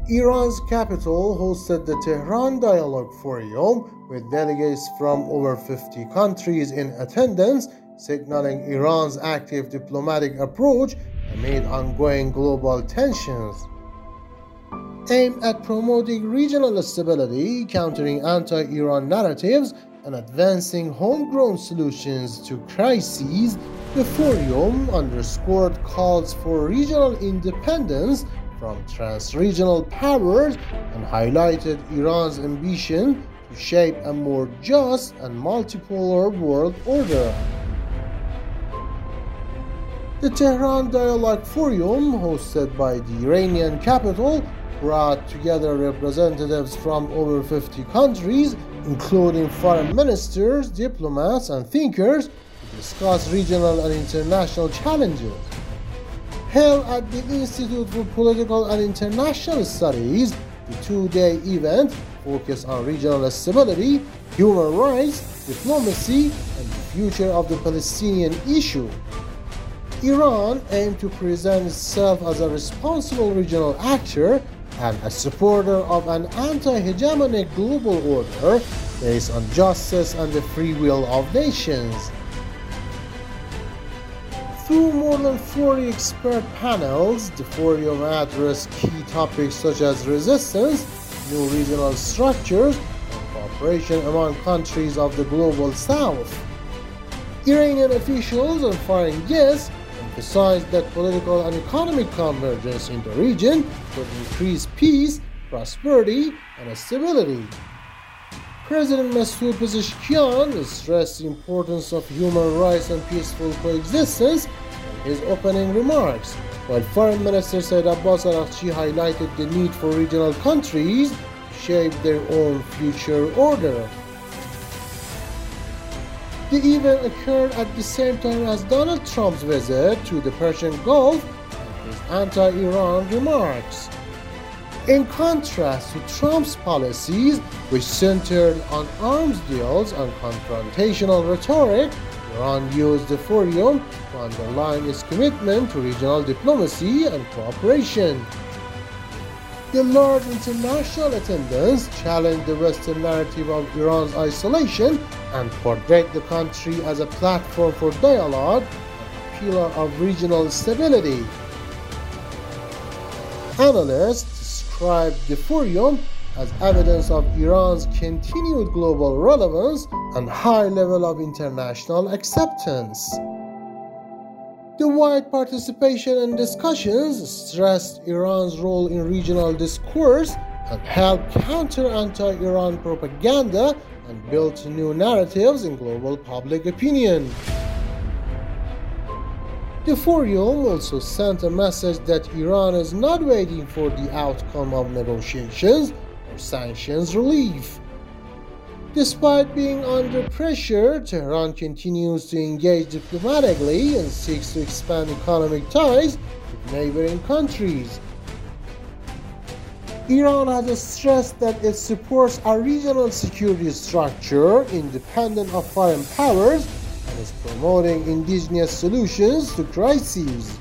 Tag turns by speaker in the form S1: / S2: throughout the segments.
S1: Iran's capital hosted the Tehran Dialogue Forum with delegates from over 50 countries in attendance, signaling Iran's active diplomatic approach amid ongoing global tensions. Aimed at promoting regional stability, countering anti-Iran narratives, and advancing homegrown solutions to crises, the forum underscored calls for regional independence from trans-regional powers and highlighted Iran's ambition to shape a more just and multipolar world order. The Tehran Dialogue Forum, hosted by the Iranian capital, brought together representatives from over 50 countries, including foreign ministers, diplomats, and thinkers, to discuss regional and international challenges. Held at the Institute for Political and International Studies, the two-day event focused on regional stability, human rights, diplomacy, and the future of the Palestinian issue. Iran aimed to present itself as a responsible regional actor and a supporter of an anti-hegemonic global order based on justice and the free will of nations. Through more than 40 expert panels, the forum addressed key topics such as resistance, new regional structures, and cooperation among countries of the global south. Iranian officials and foreign guests emphasized that political and economic convergence in the region could increase peace, prosperity, and stability. President Masoud Pezeshkian stressed the importance of human rights and peaceful coexistence in his opening remarks, while Foreign Minister Said Abbas Araghchi highlighted the need for regional countries to shape their own future order. The event occurred at the same time as Donald Trump's visit to the Persian Gulf and his anti-Iran remarks. In contrast to Trump's policies, which centered on arms deals and confrontational rhetoric, Iran used the forum to underline its commitment to regional diplomacy and cooperation. The large international attendance challenged the Western narrative of Iran's isolation and portrayed the country as a platform for dialogue and a pillar of regional stability. Analysts described the forum as evidence of Iran's continued global relevance and high level of international acceptance. The wide participation and discussions stressed Iran's role in regional discourse and helped counter anti-Iran propaganda and built new narratives in global public opinion. The forum also sent a message that Iran is not waiting for the outcome of negotiations or sanctions relief. Despite being under pressure, Tehran continues to engage diplomatically and seeks to expand economic ties with neighboring countries. Iran has stressed that it supports a regional security structure independent of foreign powers and is promoting indigenous solutions to crises.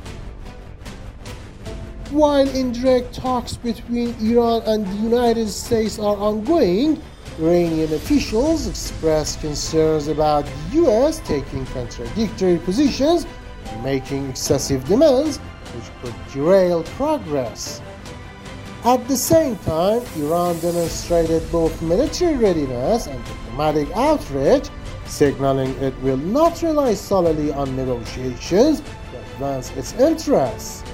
S1: While indirect talks between Iran and the United States are ongoing, Iranian officials expressed concerns about the U.S. taking contradictory positions and making excessive demands, which could derail progress. At the same time, Iran demonstrated both military readiness and diplomatic outreach, signaling it will not rely solely on negotiations to advance its interests.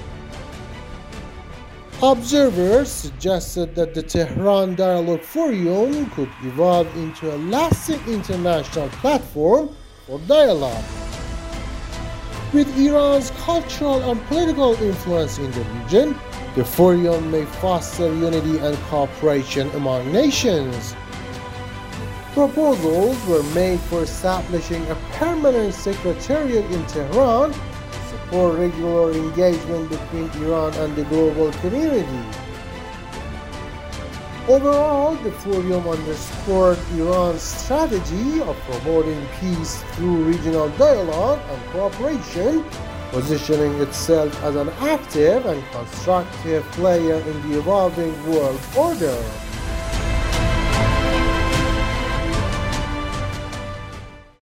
S1: Observers suggested that the Tehran Dialogue Forum could evolve into a lasting international platform for dialogue. With Iran's cultural and political influence in the region, the forum may foster unity and cooperation among nations. Proposals were made for establishing a permanent secretariat in Tehran for regular engagement between Iran and the global community. Overall, the forum underscored Iran's strategy of promoting peace through regional dialogue and cooperation, positioning itself as an active and constructive player in the evolving world order.